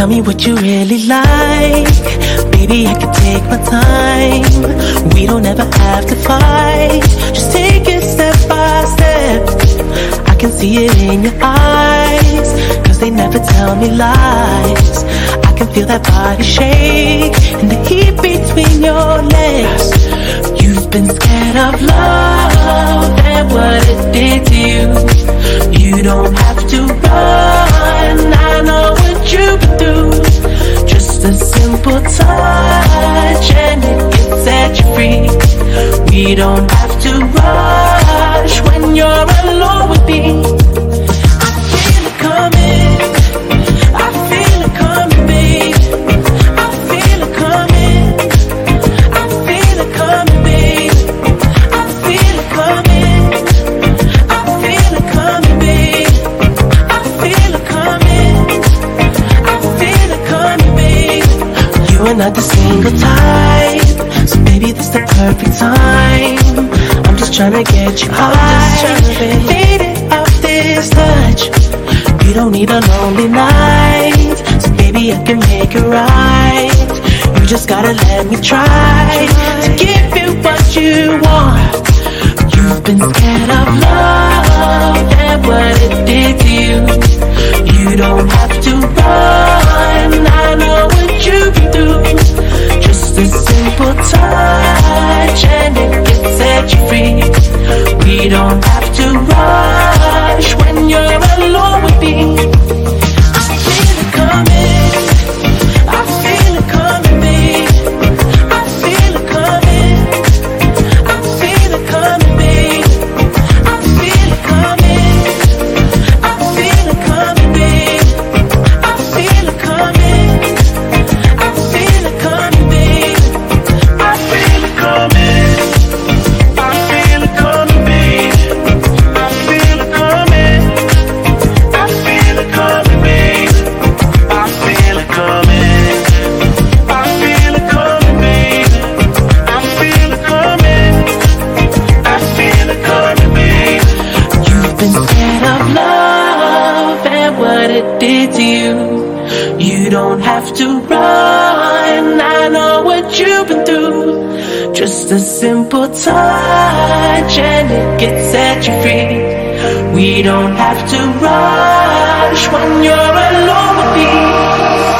Tell me what you really like. Baby, I can take my time. We don't ever have to fight. Just take it step by step. I can see it in your eyes, 'cause they never tell me lies. I can feel that body shake and the heat between your legs. You've been scared of love and what it did to you. You don't have to run, I know what you've been through. Just a simple touch and it can set you free. We don't have to rush when you're alone with me. I feel it coming, I feel it coming, babe. I feel it coming, I feel it coming, babe. I feel it coming, I feel it coming, babe. I feel it coming, I feel it coming, babe. You are not the single type, so baby, this the perfect time. I'm just tryna get you high, faded off this touch. You don't need a lonely night, so baby, I can make it right. You just gotta let me try to give you what you want. You've been scared of love and what it did to you. You don't have to run, I know what you've been through. Just a simple touch and it can set you free. We don't have to rush when you're alone with me. I feel it coming, I feel it coming, babe. I feel it coming, I feel it coming, babe. I feel it coming, I feel it coming, babe. I feel it coming, I feel it coming, babe. I feel it coming, I feel it coming, babe. I feel it coming, I feel it coming, babe. I feel it coming, I feel it coming, babe. I feel it coming, I feel it coming, babe. You've been scared of love and what it did to you. You don't have to run, I know what you've been through. Just a simple touch and it can set you free. We don't have to rush when you're alone with me.